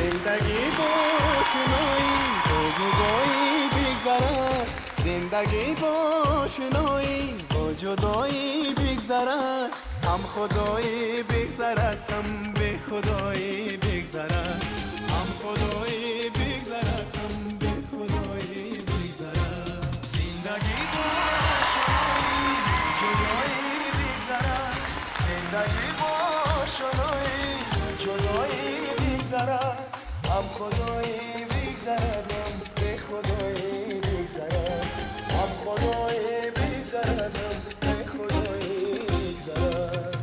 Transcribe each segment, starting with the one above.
زندگی با شنایی با جدایی بگذرد زندگی با شنایی با جدایی بگذرد هم خدایی بگذرد هم به خدایی بگذرد هم خدایی بگذرد هم به خدایی بگذرد زندگی با شنایی جدایی بگذرد زندگی با شنایی جدایی بگذرد هم خدایی بگذرد هم به خدایی بگذرد هم خدایی بگذرد هم به خدایی بگذرد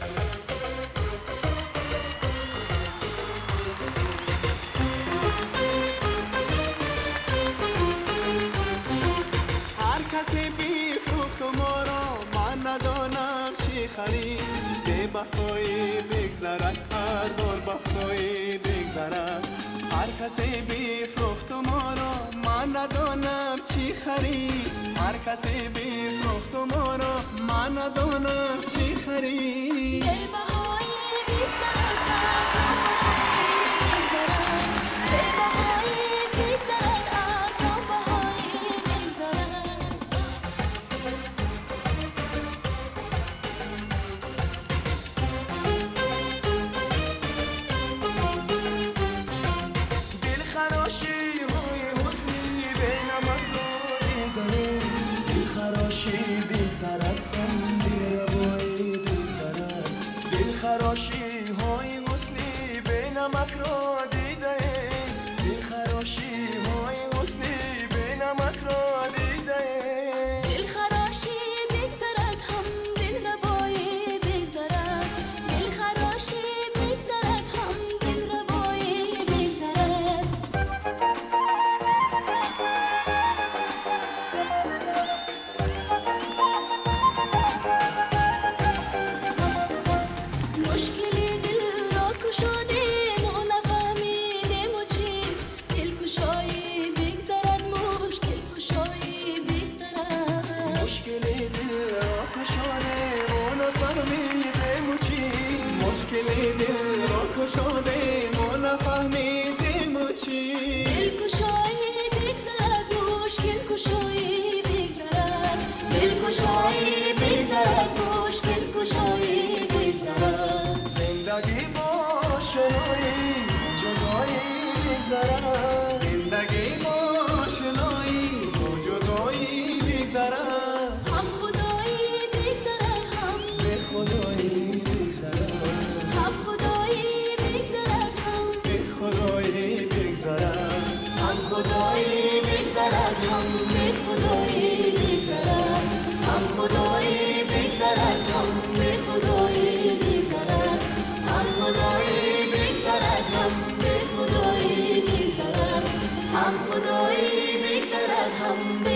هر کسی بیفروخت ما را من ندانم چی خرید به بهایی بگذرد هزار بهایی بگذرد هر کسی بیفروخت ما را من ندانم چی خرید هر کسی بیفروخت ما را من ندانم چی خرید به بهایی بگذرد هزار بهایی بگذرد به بهایی بگذرد هزار بهایی بگذرد دلخراشی های حسنی به نمک رایی داره دلخراشی بگذرد هم دلربایی بگذرد دلخراشی های حسنی به نمک را دیده دلخراشی های حسنی به نمک را دیده دلخراشی بگذرد هم دلربایی بگذرد دلخراشی بگذرد هم دلربایی بگذرد مشکلی دل را کشادیم و نفهمیدیم و چیست دلکشایی بگذرد مشکل کشایی بگذرد مشکلی دل را کشادیم و نفهمیدیم و چیست مشکلی دل را کشادیم و نفهمیدیم و چیست دلکشایی بگذرد مشکل کشایی بگذرد دلکشایی بگذرد مشکل کشایی بگذرد زندگی با شنایی جدایی بگذرد زندگی با شنایی با جدایی بگذرد هم خدایی بگذرد هم به خدایی بگذرد هم خدایی بگذرد هم به خدایی بگذرد هم خدایی بگذرد هم به خدایی بگذرد هم خدایی بگذرد هم به خدایی بگذرد هم خدایی بگذرد هم به خدایی بگذرد هم خدایی بگذرد هم